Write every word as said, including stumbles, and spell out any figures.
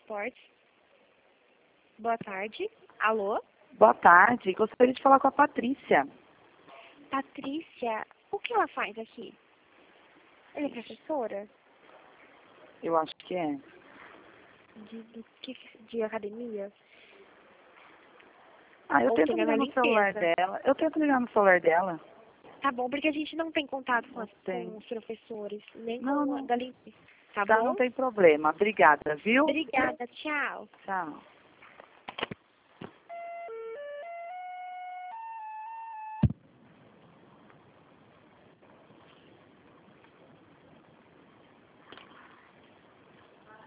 Esportes. Boa tarde. Alô? Boa tarde. Gostaria de falar com a Patrícia. Patrícia, o que ela faz aqui? Ela é professora? Eu acho que é. De, do que, de academia? Ah, eu Ou tento tem ela ligar no celular limpeza? dela. Eu tento ligar no celular dela. Tá bom, porque a gente não tem contato com, as, Tem. com os professores, nem Não, com a não. da limpeza. Tá Tá, bom? não tem problema. Obrigada, viu? Obrigada, tchau. Tchau.